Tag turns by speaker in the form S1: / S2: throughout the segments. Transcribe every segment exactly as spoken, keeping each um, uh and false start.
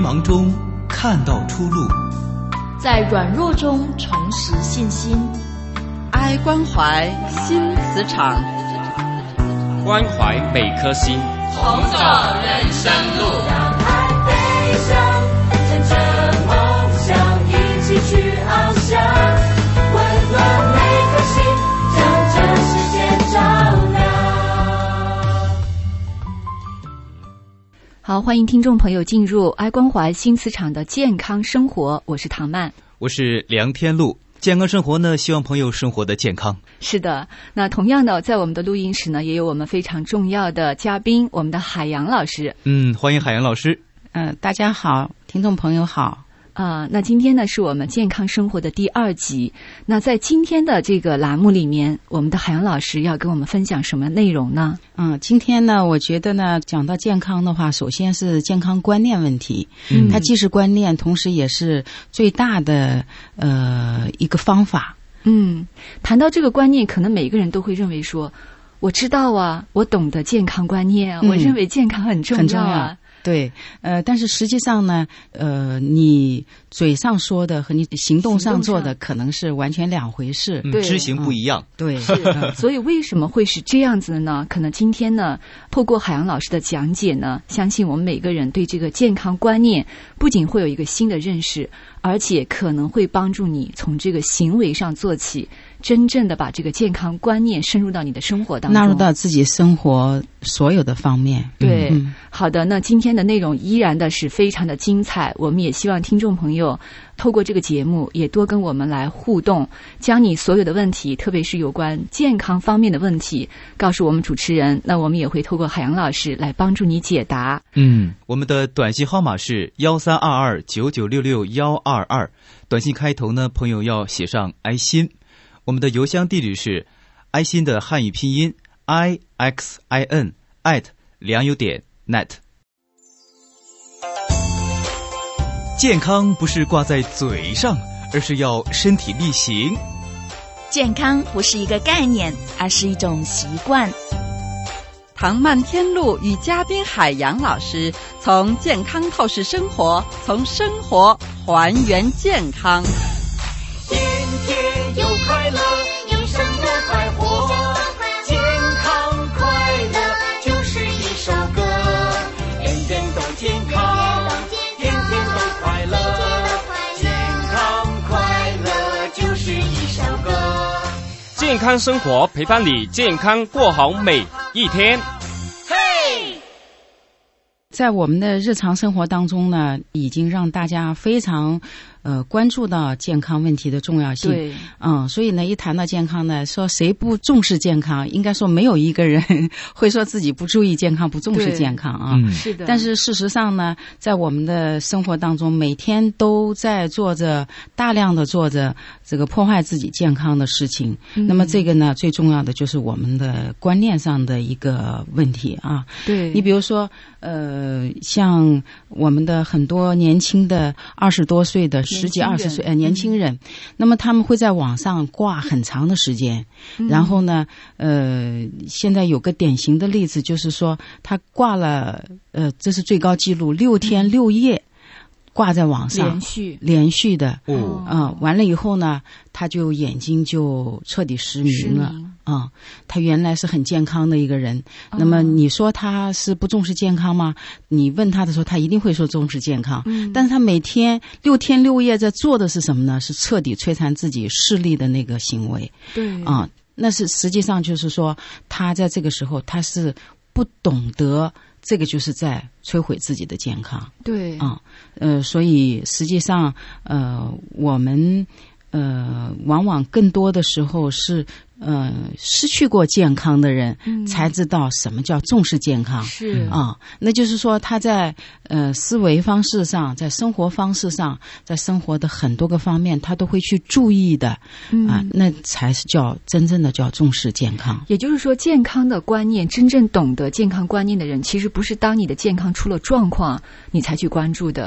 S1: 茫中看到出路，
S2: 在软弱中重拾信心。
S3: 爱关怀新磁场，
S4: 关怀每颗心，
S5: 同走人生路。
S6: 让爱飞翔，乘着梦想一起去翱翔，温暖每颗心，将这世界照亮。
S7: 好，欢迎听众朋友进入爱关怀新磁场的健康生活，我是唐曼，
S1: 我是梁天禄。健康生活呢，希望朋友生活的健康。
S7: 是的，那同样的，在我们的录音室呢，也有我们非常重要的嘉宾，我们的海洋老师。
S1: 嗯，欢迎海洋老师。
S3: 嗯、呃，大家好，听众朋友好。
S7: 啊、呃，那今天呢是我们健康生活的第二集。那在今天的这个栏目里面，我们的海洋老师要跟我们分享什么内容呢？
S3: 嗯，今天呢，我觉得呢，讲到健康的话，首先是健康观念问题。嗯，它既是观念，同时也是最大的呃一个方法。
S7: 嗯，谈到这个观念，可能每个人都会认为说，我知道啊，我懂得健康观念啊，嗯、我认为健康很重要啊。
S3: 很重要对，呃，但是实际上呢，呃，你嘴上说的和你行动上做的可能是完全两回事，
S1: 对，知行不一样。
S3: 嗯、对，
S7: 是。所以为什么会是这样子的呢？可能今天呢，透过海洋老师的讲解呢，相信我们每个人对这个健康观念不仅会有一个新的认识，而且可能会帮助你从这个行为上做起，真正的把这个健康观念深入到你的生活当中，
S3: 纳入到自己生活所有的方面。
S7: 对，
S3: 嗯、
S7: 好的，那今天的内容依然的是非常的精彩，我们也希望听众朋友透过这个节目也多跟我们来互动，将你所有的问题，特别是有关健康方面的问题告诉我们主持人，那我们也会透过海洋老师来帮助你解答。
S1: 嗯，我们的短信号码是幺三二二九九六六幺二二，短信开头呢，朋友要写上爱心。我们的邮箱地址是爱心的汉语拼音 i x i n at 良友点 net。健康不是挂在嘴上，而是要身体力行。
S2: 健康不是一个概念，而是一种习惯。
S3: 唐曼天禄与嘉宾海洋老师从健康透视生活，从生活还原健康。
S6: 天天有快乐，有生活快活，健康快乐就是一首歌，天天都健康，天天都快乐，健康快乐就是一首歌。
S4: 健康生活陪伴你健康过好每一天。
S6: 嘿，
S3: 在我们的日常生活当中呢，已经让大家非常呃，关注到健康问题的重要性。
S7: 对，
S3: 嗯，所以呢，一谈到健康呢，说谁不重视健康，应该说没有一个人会说自己不注意健康、不重视健康啊。
S1: 嗯，
S7: 是的。
S3: 但是事实上呢，在我们的生活当中，每天都在做着大量的做着这个破坏自己健康的事情。嗯、那么这个呢，最重要的就是我们的观念上的一个问题啊。
S7: 对，
S3: 你比如说，呃，像我们的很多年轻的二十多岁的。十几二十岁呃年轻人、嗯，那么他们会在网上挂很长的时间、嗯，然后呢，呃，现在有个典型的例子，就是说他挂了，呃，这是最高纪录，六天六夜挂在网上，
S7: 连续
S3: 连续的，
S1: 哦，
S3: 啊、呃，完了以后呢，他就眼睛就彻底失明了。啊、嗯，他原来是很健康的一个人，那么你说他是不重视健康吗？你问他的时候，他一定会说重视健康。嗯，但是他每天六天六夜在做的是什么呢？是彻底摧残自己视力的那个行为。
S7: 对，
S3: 啊、嗯，那是实际上就是说，他在这个时候他是不懂得，这个就是在摧毁自己的健康。
S7: 对，
S3: 啊、嗯，呃，所以实际上，呃，我们呃，往往更多的时候是。呃，失去过健康的人、嗯、才知道什么叫重视健康。
S7: 是
S3: 啊、嗯，那就是说他在呃思维方式上，在生活方式上，在生活的很多个方面，他都会去注意的。嗯、啊，那才是叫真正的叫重视健康。
S7: 也就是说，健康的观念，真正懂得健康观念的人，其实不是当你的健康出了状况你才去关注的，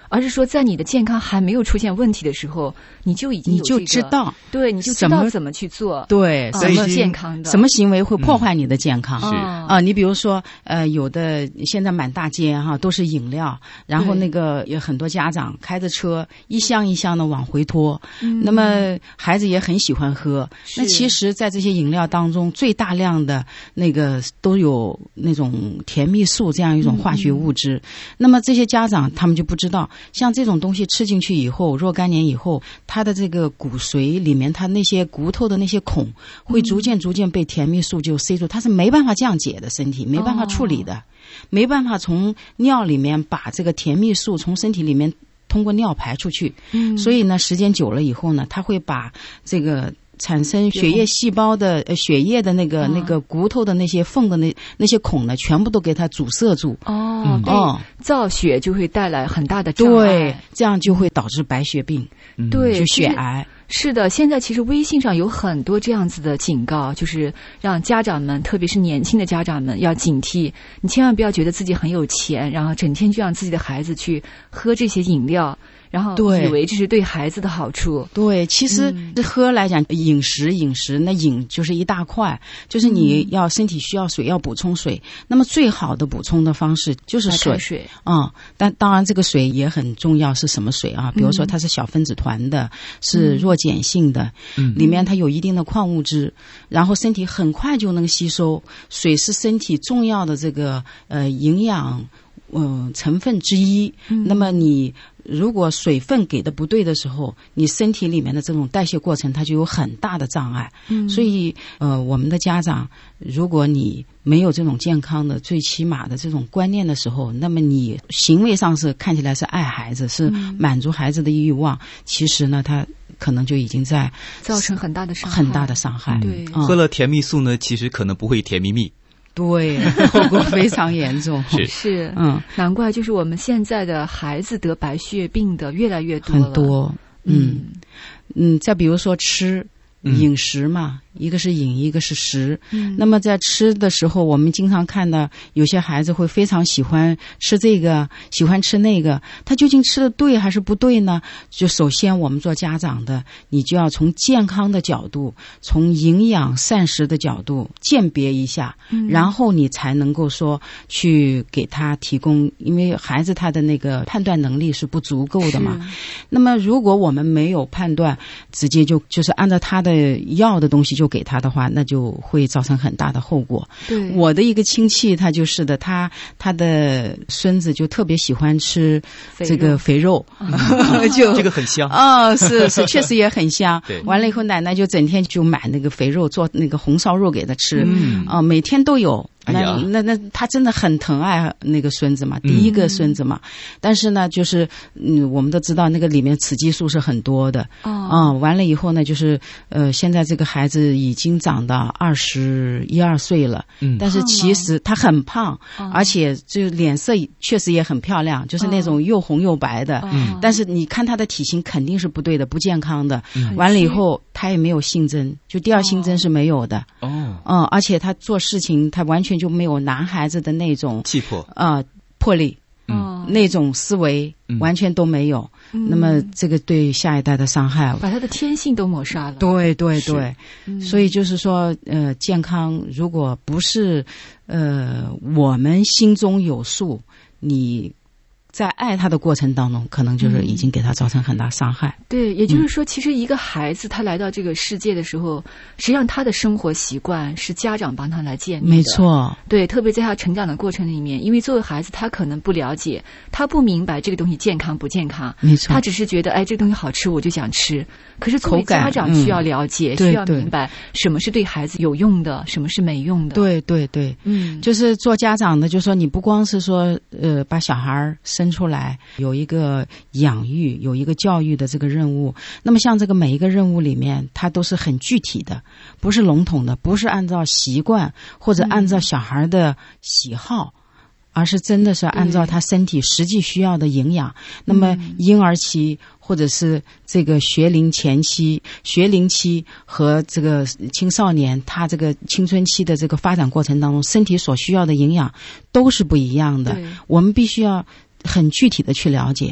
S7: 而是说在你的健康还没有出现问题的时候，你就已经有、这个、
S3: 你就知道，
S7: 对，你就知道怎么去做，
S3: 对，
S7: 什么健康的，
S3: 什么行为会破坏你的健康？
S1: 是
S3: 啊、呃，你比如说，呃，有的现在满大街哈都是饮料，然后那个有很多家长开着车一箱一箱的往回拖，嗯、那么孩子也很喜欢喝。那其实，在这些饮料当中，最大量的那个都有那种甜蜜素这样一种化学物质。嗯、那么这些家长他们就不知道，像这种东西吃进去以后，若干年以后，它的这个骨髓里面，它那些骨头的那些孔会逐渐逐渐被甜蜜素就塞住，它是没办法降解的，身体没办法处理的，哦、没办法从尿里面把这个甜蜜素从身体里面通过尿排出去。嗯，所以呢，时间久了以后呢，它会把这个产生血液细胞的呃血液的那个、啊、那个骨头的那些缝的那那些孔呢，全部都给它阻塞住。
S7: 哦，嗯、哦，造血就会带来很大的障碍，
S3: 对，这样就会导致白血病，
S7: 嗯、对，
S3: 就血癌。
S7: 是的，现在其实微信上有很多这样子的警告，就是让家长们，特别是年轻的家长们要警惕，你千万不要觉得自己很有钱，然后整天就让自己的孩子去喝这些饮料，然后以为这是对孩子的好处。
S3: 对，其实喝来讲，饮食饮食那饮就是一大块，就是你要身体需要水，要补充水。那么最好的补充的方式就是水。
S7: 水
S3: 啊、嗯，但当然这个水也很重要，是什么水啊？比如说它是小分子团的，嗯、是弱碱性的，嗯、里面它有一定的矿物质，然后身体很快就能吸收。水是身体重要的这个呃营养嗯、呃、成分之一。嗯、那么你如果水分给的不对的时候，你身体里面的这种代谢过程它就有很大的障碍。嗯，所以呃我们的家长，如果你没有这种健康的最起码的这种观念的时候，那么你行为上是看起来是爱孩子，是满足孩子的欲望，嗯、其实呢他可能就已经在
S7: 造成很大的伤害，
S3: 很大的伤害。
S7: 对，
S3: 嗯、
S1: 喝了甜蜜素呢，其实可能不会甜蜜蜜。
S3: 对，后果非常严重。
S1: 是
S7: 是，
S3: 嗯，
S7: 难怪就是我们现在的孩子得白血病的越来越多了，
S3: 很多。嗯嗯，再比如说吃饮食嘛。嗯，一个是饮，一个是食。嗯，那么在吃的时候，我们经常看到有些孩子会非常喜欢吃这个，喜欢吃那个。他究竟吃的对还是不对呢？就首先我们做家长的，你就要从健康的角度，从营养膳食的角度鉴别一下，嗯、然后你才能够说去给他提供，因为孩子他的那个判断能力是不足够的嘛。那么如果我们没有判断，直接就就是按照他的要的东西就给他的话，那就会造成很大的后果。
S7: 对，
S3: 我的一个亲戚他就是的，他他的孙子就特别喜欢吃这个肥肉，
S1: 嗯、就这个很香
S3: 啊、哦，是是，确实也很香。
S1: 对，
S3: 完了以后，奶奶就整天就买那个肥肉做那个红烧肉给他吃，
S1: 嗯
S3: 啊、呃，每天都有。那、
S1: 哎、
S3: 那那他真的很疼爱那个孙子嘛，第一个孙子嘛。嗯、但是呢，就是嗯，我们都知道那个里面雌激素是很多的。哦。啊、嗯，完了以后呢，就是呃，现在这个孩子已经长到二十一二岁了。嗯。但是其实他很胖，哦、而且就脸色确实也很漂亮，就是那种又红又白的。嗯。但是你看他的体型肯定是不对的，不健康的。嗯。完了以后，他也没有性征，就第二性征是没有的。哦。嗯，而且他做事情，他完全就没有男孩子的那种
S1: 气魄
S3: 啊、呃，魄力，
S7: 嗯，
S3: 那种思维、嗯、完全都没有。嗯、那么这个对下一代的伤害，
S7: 把他的天性都抹杀了。
S3: 对对对，嗯、所以就是说，呃，健康如果不是呃我们心中有数，你在爱他的过程当中，可能就是已经给他造成很大伤害。
S7: 嗯、对，也就是说，其实一个孩子他来到这个世界的时候，实际上他的生活习惯是家长帮他来建立的。
S3: 没错。
S7: 对，特别在他成长的过程里面，因为作为孩子，他可能不了解，他不明白这个东西健康不健康。
S3: 没错。
S7: 他只是觉得，哎，这个东西好吃，我就想吃。可是作为家长需要了解，嗯、需要明白什么是对孩子有用的，什么是没用的。
S3: 对对对，嗯，就是做家长的，就说你不光是说呃把小孩生出来有一个养育有一个教育的这个任务，那么像这个每一个任务里面它都是很具体的，不是笼统的，不是按照习惯或者按照小孩的喜好、嗯、而是真的是按照他身体实际需要的营养。那么婴儿期或者是这个学龄前期、学龄期和这个青少年他这个青春期的这个发展过程当中，身体所需要的营养都是不一样的，我们必须要很具体的去了解。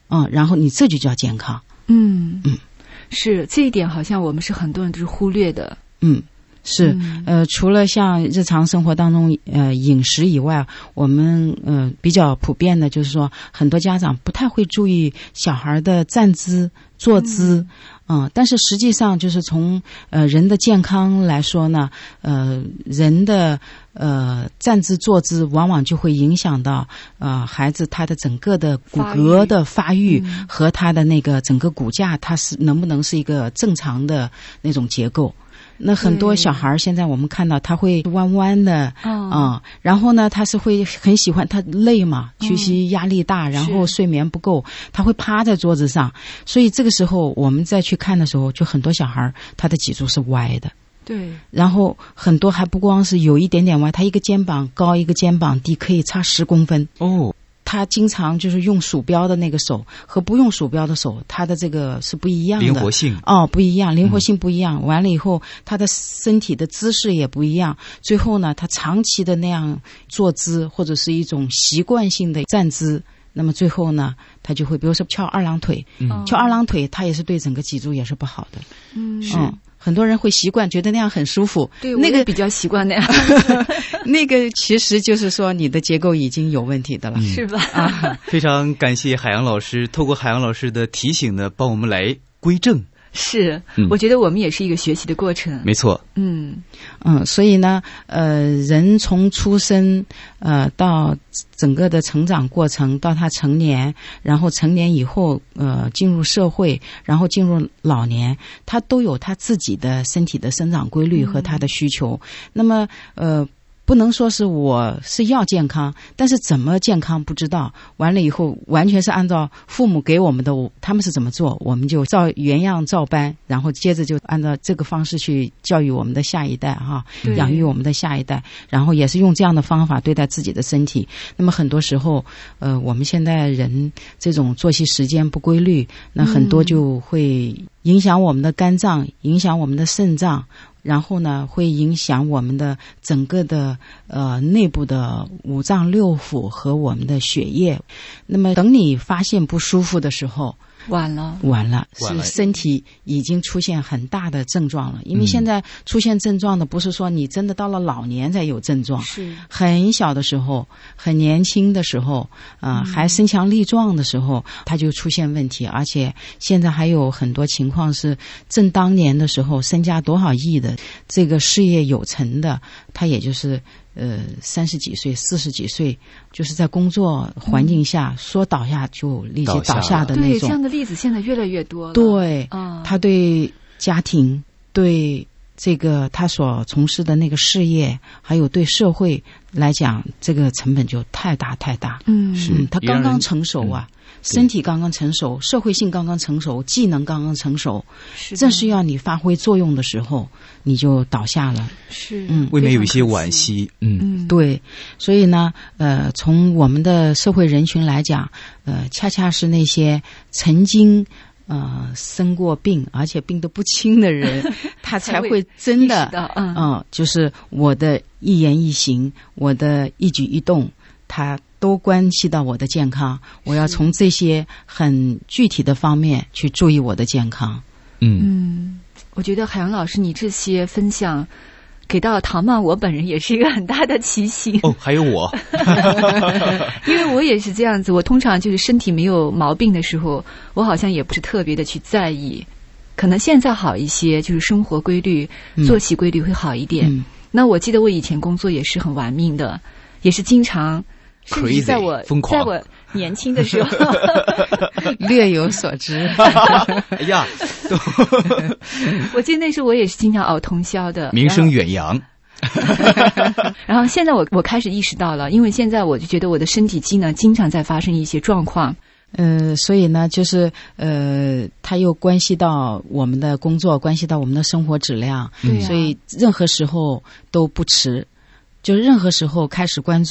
S3: 嗯，然后你这就叫健康。
S7: 嗯
S3: 嗯，
S7: 是这一点，好像我们是很多人都是忽略的。
S3: 嗯。是，
S7: 嗯、
S3: 呃，除了像日常生活当中呃饮食以外，我们呃比较普遍的就是说，很多家长不太会注意小孩的站姿、坐姿，嗯、呃，但是实际上就是从呃人的健康来说呢，呃人的呃站姿、坐姿往往就会影响到呃孩子他的整个的骨骼的发育和他的那个整个骨架，他是能不能是一个正常的那种结构。那很多小孩现在我们看到他会弯弯的，嗯、呃，然后呢，他是会很喜欢，他累嘛，学习压力大，嗯、然后睡眠不够，他会趴在桌子上，所以这个时候我们再去看的时候，就很多小孩他的脊柱是歪的。
S7: 对，
S3: 然后很多还不光是有一点点歪，他一个肩膀高一个肩膀低，可以差十公分哦。他经常就是用鼠标的那个手和不用鼠标的手，他的这个是不一样的，
S1: 灵活性
S3: 哦不一样，灵活性不一样。嗯、完了以后，他的身体的姿势也不一样。最后呢，他长期的那样坐姿或者是一种习惯性的站姿，那么最后呢，他就会比如说翘二郎腿，嗯、翘二郎腿，他也是对整个脊柱也是不好的。嗯，是。嗯很多人会习惯觉得那样很舒服，
S7: 对，
S3: 那个
S7: 比较习惯那样。
S3: 那个其实就是说你的结构已经有问题的了，
S7: 嗯、是吧？
S1: 啊，非常感谢海洋老师，透过海洋老师的提醒呢，帮我们来归正。
S7: 是，嗯、我觉得我们也是一个学习的过程。
S1: 没错，
S7: 嗯
S3: 嗯，所以呢，呃，人从出生呃到整个的成长过程，到他成年，然后成年以后呃进入社会，然后进入老年，他都有他自己的身体的生长规律和他的需求。嗯、那么呃。不能说是我是要健康，但是怎么健康不知道。完了以后，完全是按照父母给我们的，他们是怎么做，我们就照原样照搬，然后接着就按照这个方式去教育我们的下一代哈，养育我们的下一代，然后也是用这样的方法对待自己的身体。那么很多时候，呃，我们现在人这种作息时间不规律，那很多就会影响我们的肝脏，影响我们的肾脏。然后呢，会影响我们的整个的呃内部的五脏六腑和我们的血液。那么等你发现不舒服的时候，
S7: 晚了，
S3: 晚了，是身体已经出现很大的症状了。因为现在出现症状的不是说你真的到了老年才有症状，
S7: 是
S3: 很小的时候，很年轻的时候，啊、呃嗯，还身强力壮的时候，它就出现问题。而且现在还有很多情况是正当年的时候，身家多少亿的这个事业有成的，他也就是呃三十几岁、四十几岁，就是在工作环境下、嗯、说倒下就立即倒下的那种。
S7: 对，这样的例子现在越来越多了。
S3: 对，
S7: 嗯、
S3: 他对家庭、对这个他所从事的那个事业，还有对社会来讲，这个成本就太大太大。
S7: 嗯，
S3: 是嗯他刚刚成熟啊。身体刚刚成熟，社会性刚刚成熟，技能刚刚成熟，正是要你发挥作用的时候，你就倒下了。
S7: 是，
S3: 嗯，
S1: 未免有一些惋惜。嗯
S3: 嗯，对，所以呢，呃，从我们的社会人群来讲，呃，恰恰是那些曾经呃生过病，而且病得不轻的人，他才会真的，
S7: 嗯、
S3: 呃，就是我的一言一行，我的一举一动，他都关系到我的健康，我要从这些很具体的方面去注意我的健康。
S1: 嗯
S7: 嗯，我觉得海洋老师你这些分享给到唐曼我本人也是一个很大的提醒。
S1: 哦，还有我
S7: 因为我也是这样子，我通常就是身体没有毛病的时候，我好像也不是特别的去在意，可能现在好一些，就是生活规律、嗯、作息规律会好一点、嗯、那我记得我以前工作也是很玩命的，也是经常甚至在我在我年轻的时候
S3: 略有所知
S1: 哎呀
S7: 我记得那时候我也是经常熬通宵的，
S1: 名声远扬
S7: 然后现在我我开始意识到了，因为现在我就觉得我的身体机能经常在发生一些状况，
S3: 呃，所以呢，就是呃，它又关系到我们的工作，关系到我们的生活质量，
S7: 嗯、
S3: 所以任何时候都不迟，就是任何时候开始关注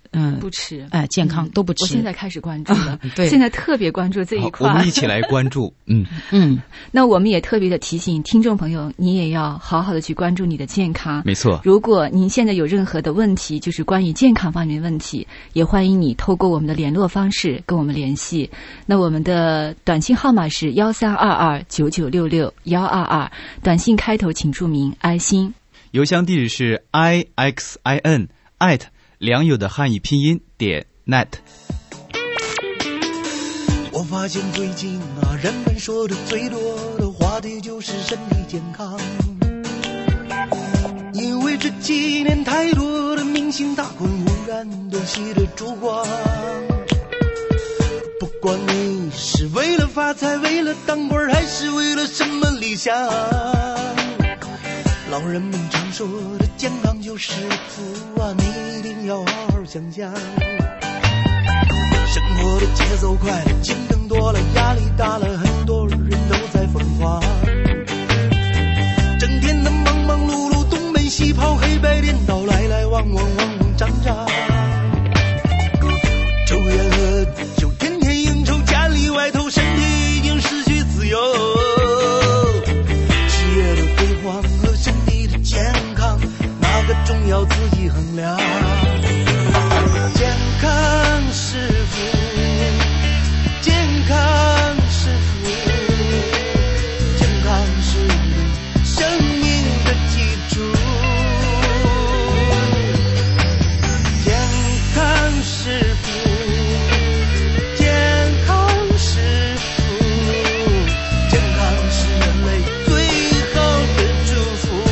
S3: 嗯、呃、
S7: 不吃，
S3: 哎、呃，健康、嗯、都不吃。
S7: 我现在开始关注了，
S3: 对，
S7: 现在特别关注这一块。
S1: 我们一起来关注，嗯
S3: 嗯。
S7: 那我们也特别的提醒听众朋友，你也要好好的去关注你的健康。
S1: 没错。
S7: 如果您现在有任何的问题，就是关于健康方面的问题，也欢迎你透过我们的联络方式跟我们联系。那我们的短信号码是幺三二二九九六六幺二二，短信开头请注明爱心。
S1: 邮箱地址是 i x i n at 良友的汉语拼音点 net。
S6: 我发现最近啊，人们说的最多的话题就是身体健康，因为这几年太多的明星大棍污染东西的烛光。不管你是为了发财，为了当官，还是为了什么理想，老人们常说的健康就是福啊，你一定要好好想想。生活的节奏快了，竞争多了，压力大了，很多人都在疯狂，整天的忙忙碌碌，东奔西跑，黑白颠倒，来来往往，往往张张，抽烟喝酒，天天应酬，家里外头，身体已经失去自由，事业的辉煌和身体的健康，哪个重要自己衡量。健康是福，健康是福，健康是生命的基础，健康是福，健康是福，健康是人类最好的祝福，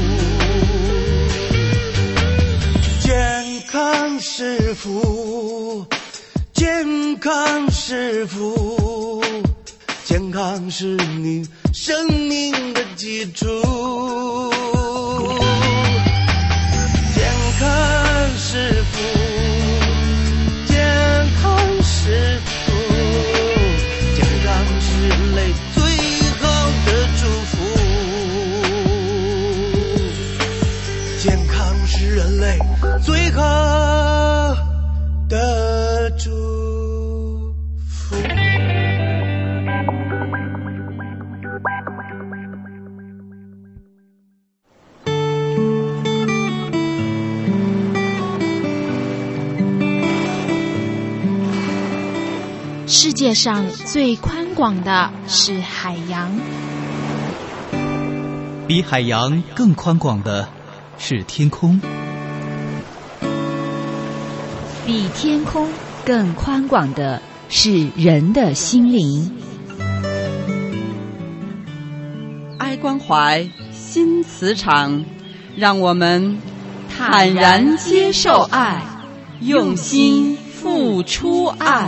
S6: 健康是福，健康是福，健康是你生命的基础，健康是福，健康是福，健康是人类最好的祝福，健康是人类最好的祝福。
S2: 世界上最宽广的是海洋，
S1: 比海洋更宽广的是天空，
S7: 比天空更宽广的是人的心灵。
S8: 爱关怀，新磁场，让我们坦然接受爱，用心付出爱。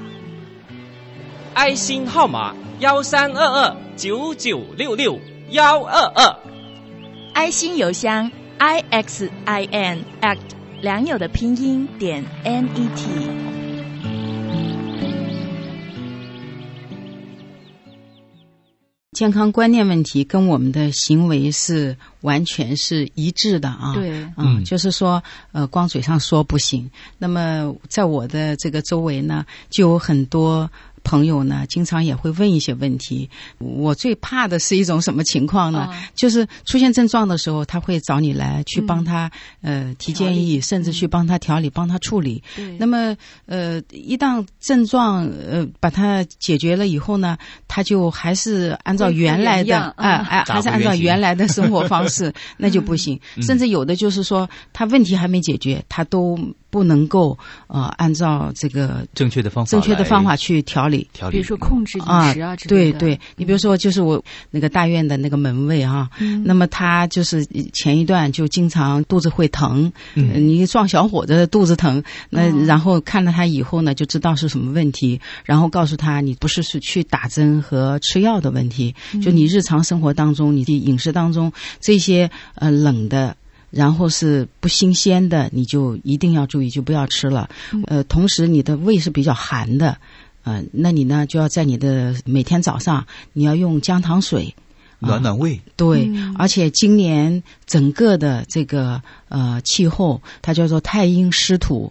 S4: 爱心号码幺三二二九九六六幺二二，
S2: 爱心邮箱 i x i n at 良友的拼音点 n e t。
S3: 健康观念问题跟我们的行为是完全是一致的啊。
S7: 对，
S3: 嗯，就是说，呃，光嘴上说不行。那么，在我的这个周围呢，就有很多朋友呢，经常也会问一些问题。我最怕的是一种什么情况呢？哦、就是出现症状的时候，他会找你来去帮他、嗯、呃提建议，甚至去帮他调理、帮他处理。那么呃，一旦症状呃把它解决了以后呢，他就还是按照原来的啊哎、呃，还是按照原来的生活方式，那就不行。嗯、甚至有的就是说，他问题还没解决，他都不能够呃按照这个
S1: 正确的方法
S3: 正确的方法去调理。
S1: 调理
S7: 比如说控制饮食啊之
S3: 类的、啊、对对，你比如说就是我那个大院的那个门卫啊、嗯、那么他就是前一段就经常肚子会疼、嗯、你撞小伙子的肚子疼，那然后看了他以后呢就知道是什么问题，然后告诉他你不是是去打针和吃药的问题、嗯、就你日常生活当中你的饮食当中这些呃冷的然后是不新鲜的你就一定要注意，就不要吃了、嗯、呃，同时你的胃是比较寒的呃，那你呢就要在你的每天早上你要用姜糖水
S1: 暖暖胃、
S3: 呃、对、嗯、而且今年整个的这个呃气候它叫做太阴湿土，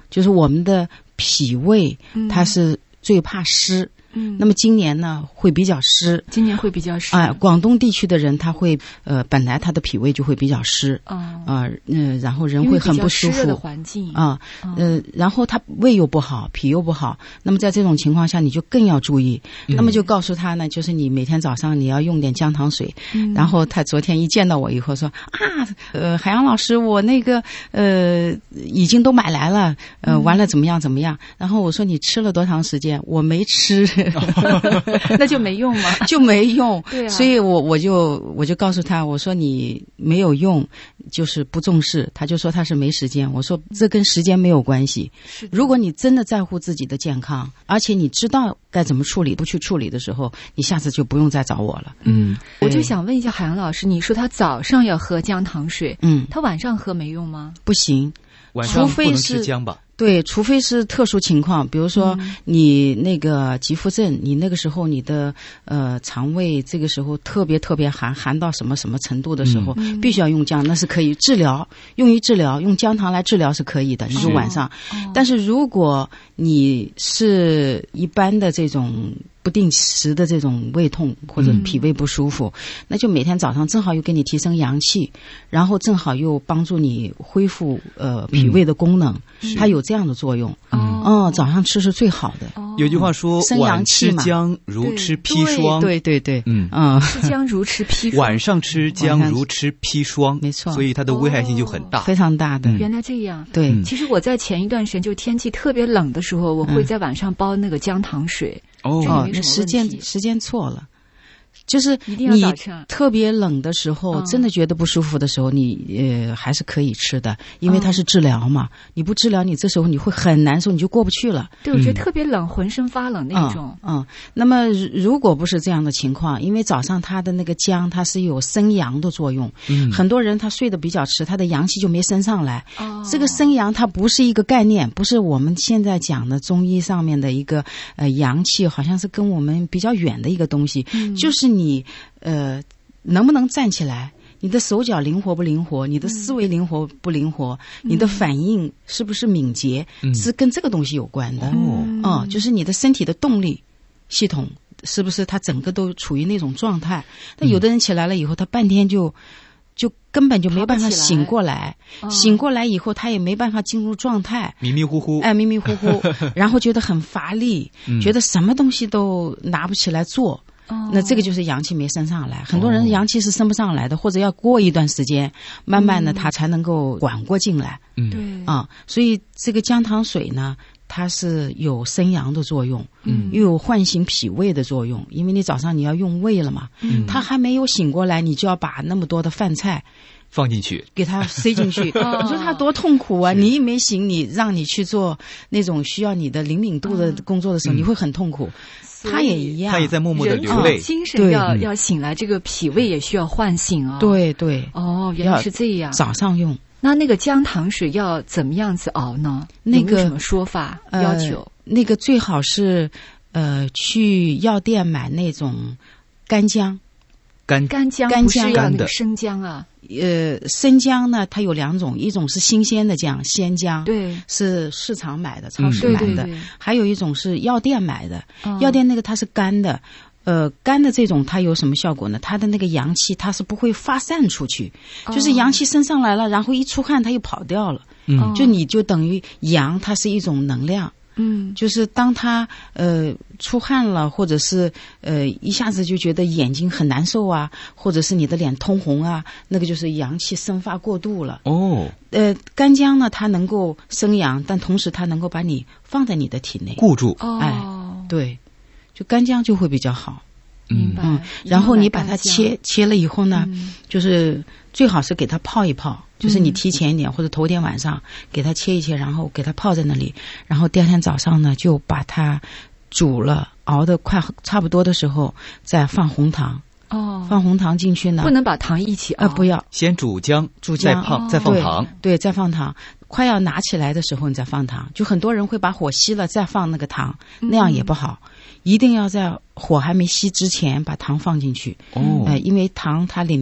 S3: 就是我们的脾胃它是最怕湿。嗯，那么今年呢会比较湿，
S7: 今年会比较湿。
S3: 哎、呃，广东地区的人他会呃，本来他的脾胃就会比较湿，啊、哦，呃，嗯，然后人会很不舒服。
S7: 因为比较湿热的环境
S3: 啊，呃，然后他胃又不好，脾又不好，那么在这种情况下，你就更要注意。嗯、那么就告诉他呢，就是你每天早上你要用点姜糖水。嗯、然后他昨天一见到我以后说啊，呃，海洋老师，我那个呃已经都买来了，呃，完了怎么样怎么样？然后我说你吃了多长时间？我没吃。
S7: 那就没用吗？
S3: 就没用。
S7: 对啊，所
S3: 以我我就我就告诉他，我说你没有用，就是不重视。他就说他是没时间。我说这跟时间没有关系。如果你真的在乎自己的健康，而且你知道该怎么处理，不去处理的时候，你下次就不用再找我了。
S7: 嗯，我就想问一下海洋老师，你说他早上要喝姜糖水，
S3: 嗯，
S7: 他晚上喝没用吗？
S3: 不行，
S1: 晚上不能吃姜吧？
S3: 对，除非是特殊情况，比如说你那个急腹症，你那个时候你的呃肠胃这个时候特别特别寒，寒到什么什么程度的时候，嗯、必须要用姜，那是可以治疗，用于治疗，用姜糖来治疗是可以的，你就晚上。哦、但是如果你是一般的这种不定时的这种胃痛或者脾胃不舒服，嗯、那就每天早上正好又给你提升阳气，然后正好又帮助你恢复呃脾胃的功能，嗯、它有这样的作用。哦、嗯，早上吃是最好的。
S1: 哦、有句话说，晚吃姜如吃砒霜。
S3: 对对对，
S1: 嗯
S3: 嗯，
S7: 吃姜如吃砒霜。
S1: 晚上吃姜如吃砒霜，
S3: 没错，
S1: 所以它的危害性就很大，
S3: 哦、非常大的。
S7: 原来这样。
S3: 对，
S7: 嗯、其实我在前一段时间就天气特别冷的时候，我会在晚上煲那个姜糖水。
S1: 哦，
S3: 那时间时间错了，就是你特别冷的时候，真的觉得不舒服的时候，你呃还是可以吃的，因为它是治疗嘛。你不治疗，你这时候你会很难受，你就过不去了。
S7: 对，我觉得特别冷，浑身发冷那种。
S3: 嗯，那么如果不是这样的情况，因为早上它的那个姜，它是有生阳的作用。嗯，很多人他睡得比较迟，他的阳气就没升上来。哦，这个生阳它不是一个概念，不是我们现在讲的中医上面的一个呃阳气，好像是跟我们比较远的一个东西。嗯，就是你呃能不能站起来，你的手脚灵活不灵活，你的思维灵活不灵活，嗯、你的反应是不是敏捷，嗯、是跟这个东西有关的。哦、嗯，就是你的身体的动力系统是不是它整个都处于那种状态。那有的人起来了以后，他半天就就根本就没办法醒过来，来醒过来以后他也没办法进入状态，
S1: 迷迷糊糊，
S3: 哎，迷迷糊糊，然后觉得很乏力，嗯、觉得什么东西都拿不起来做。哦、那这个就是阳气没升上来，很多人阳气是升不上来的，哦、或者要过一段时间，慢慢的他才能够管过进来。
S1: 嗯，
S7: 对
S3: 啊，所以这个姜糖水呢，它是有生阳的作用，嗯，又有唤醒脾胃的作用，因为你早上你要用胃了嘛，嗯，他还没有醒过来，你就要把那么多的饭菜
S1: 放进去，
S3: 给他塞进去，哦、你说他多痛苦啊！你一没醒，你让你去做那种需要你的灵敏度的工作的时候，嗯、你会很痛苦。他也一样，
S1: 他也在默默的流泪。
S7: 精神要要醒来，这个脾胃也需要唤醒啊。
S3: 对对，
S7: 哦，原来是这样。
S3: 早上用。
S7: 那那个姜糖水要怎么样子熬呢？
S3: 那个
S7: 有什么说法、呃、要求？
S3: 那个最好是呃去药店买那种干姜。
S1: 干
S7: 干姜不是要那个生姜啊？
S3: 呃，生姜呢，它有两种，一种是新鲜的姜，鲜姜，
S7: 对，
S3: 是市场买的、超市买的；
S7: 嗯、对对对
S3: 还有一种是药店买的，哦、药店那个它是干的。呃，干的这种它有什么效果呢？它的那个阳气它是不会发散出去，哦、就是阳气升上来了，然后一出汗它又跑掉了。嗯，就你就等于阳，它是一种能量。嗯，就是当他呃出汗了，或者是呃一下子就觉得眼睛很难受啊，或者是你的脸通红啊，那个就是阳气生发过度了。
S1: 哦，
S3: 呃，干姜呢，它能够生阳，但同时它能够把你放在你的体内
S1: 固住。
S7: 哦，
S3: 哎，对，就干姜就会比较好。
S7: 明白。
S3: 嗯，然后你把它切切了以后呢，嗯、就是最好是给它泡一泡。就是你提前一点，嗯、或者头天晚上给它切一切，然后给它泡在那里，然后第二天早上呢就把它煮了，熬得快差不多的时候再放红糖。哦，放红糖进去呢，
S7: 不能把糖一起熬，
S3: 呃，不要，
S1: 先煮姜，
S3: 煮姜，
S1: 再放，再放糖，
S3: 对，对，再放糖。快要拿起来的时候，你再放糖。就很多人会把火熄了再放那个糖，嗯、那样也不好。一定要在火还没熄之前把糖放进去。哦，呃，因为糖它里面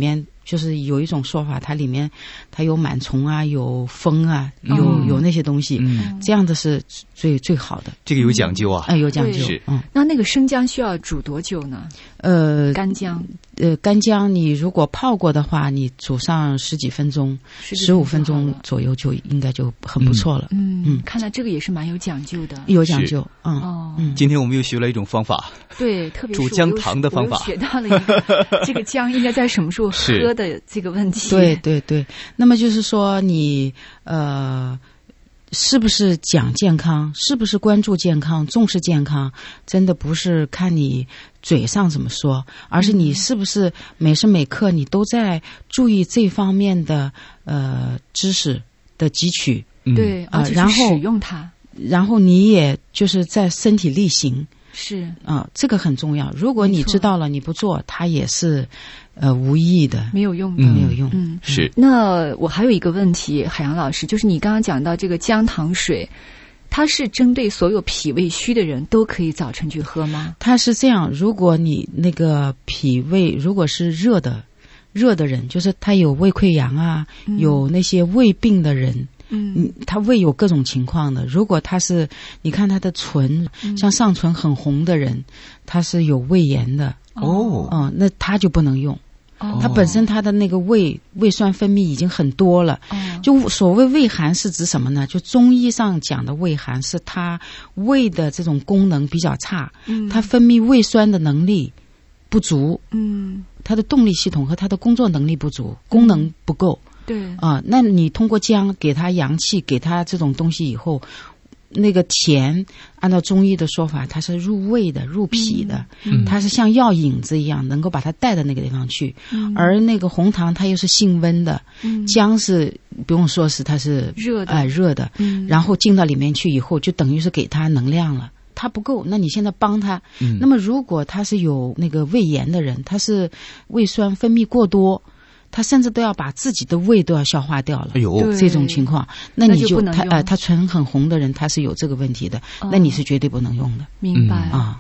S3: 就是有一种说法，它里面它有螨虫啊，有蜂啊，有、
S7: 嗯、
S3: 有那些东西，
S1: 嗯，
S3: 这样的是最最好的。
S1: 这个有讲究啊，
S3: 哎、呃，有讲究。
S1: 是，
S3: 嗯，
S7: 那那个生姜需要煮多久呢？
S3: 呃，
S7: 干姜，
S3: 呃，干姜你如果泡过的话，你煮上十几分钟，十五分钟左右就应该就很不错了。
S7: 嗯嗯，看来这个也是蛮有讲究的，
S3: 有讲究。嗯
S7: 哦，
S3: 嗯，
S1: 今天我们又学了一种方法，
S7: 对，特别是
S1: 煮姜糖的方法，
S7: 我学到了一个这个姜应该在什么时候喝的这个问题。
S3: 对对对，那么就是说你呃。是不是讲健康，是不是关注健康，重视健康，真的不是看你嘴上怎么说，而是你是不是每时每刻你都在注意这方面的呃知识的汲取，
S7: 对，而且去使用它，
S3: 然后你也就是在身体力行，
S7: 是
S3: 啊、呃，这个很重要。如果你知道了你不做，它也是呃无意义的，
S7: 没有用的，
S3: 没有用。
S7: 嗯，
S1: 是。
S7: 那我还有一个问题，海洋老师，就是你刚刚讲到这个姜糖水，它是针对所有脾胃虚的人都可以早晨去喝吗？
S3: 它是这样，如果你那个脾胃如果是热的，热的人，就是他有胃溃疡啊，嗯、有那些胃病的人。嗯，他胃有各种情况的。如果他是，你看他的唇，嗯、像上唇很红的人，他是有胃炎的
S1: 哦，
S3: 嗯，那他就不能用。哦，他本身他的那个胃胃酸分泌已经很多了。哦，就所谓胃寒是指什么呢？就中医上讲的胃寒是他胃的这种功能比较差，嗯，他分泌胃酸的能力不足，嗯，他的动力系统和他的工作能力不足，功能不够。
S7: 对
S3: 啊、呃，那你通过姜给他阳气，给他这种东西以后，那个甜，按照中医的说法，它是入胃的、入脾的，嗯、它是像药引子一样，能够把它带到那个地方去。嗯、而那个红糖它又是性温的，嗯、姜是不用说是它是
S7: 热的，
S3: 哎、呃、热的，嗯、然后进到里面去以后，就等于是给它能量了。它不够，那你现在帮他。嗯、那么如果他是有那个胃炎的人，他是胃酸分泌过多。他甚至都要把自己的胃都要消化掉了。
S1: 哎呦，
S3: 这种情况，那你就
S7: 那就
S3: 他呃，他唇很红的人，他是有这个问题的，哦、那你是绝对不能用的。
S7: 明白
S3: 啊。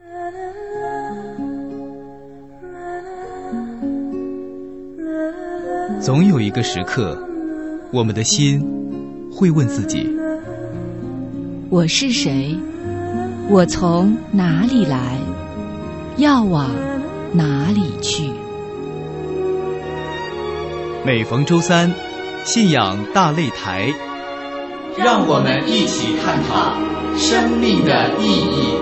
S1: 总有一个时刻，我们的心会问自己：
S7: 我是谁？我从哪里来？要往哪里去？
S1: 每逢周三，信仰大擂台，
S5: 让我们一起探讨生命的意义。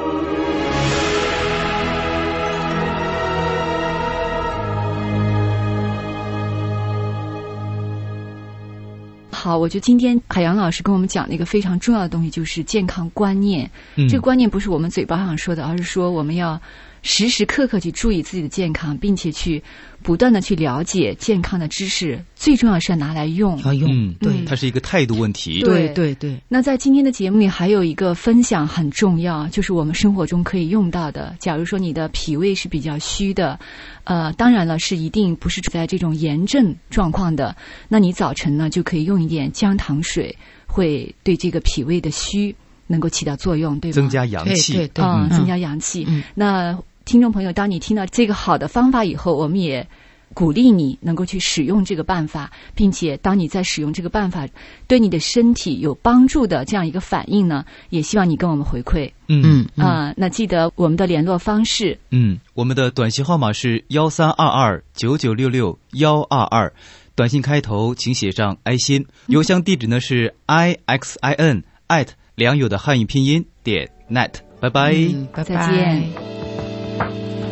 S7: 好，我觉得今天海洋老师跟我们讲的一个非常重要的东西，就是健康观念。嗯、这个观念不是我们嘴巴上说的，而是说我们要时时刻刻去注意自己的健康，并且去不断的去了解健康的知识，最重要是要拿来用。
S3: 要用，
S1: 嗯，对，它是一个态度问题。
S7: 对
S3: 对对。
S7: 那在今天的节目里，还有一个分享很重要，就是我们生活中可以用到的。假如说你的脾胃是比较虚的，呃，当然了，是一定不是处在这种炎症状况的，那你早晨呢就可以用一点姜糖水，会对这个脾胃的虚能够起到作用，对吗？
S1: 增加阳气，
S3: 对对对，
S7: 嗯，增加阳气。
S3: 嗯，
S7: 那听众朋友，当你听到这个好的方法以后，我们也鼓励你能够去使用这个办法，并且当你在使用这个办法对你的身体有帮助的这样一个反应呢，也希望你跟我们回馈。
S1: 嗯
S7: 啊、呃，那记得我们的联络方式。
S1: 嗯，我们的短信号码是幺三二二九九六六幺二二，短信开头请写上爱心，邮箱地址呢是 i x i n at 良友的汉语拼音点 net。拜拜，
S3: 嗯、拜拜
S7: 再见。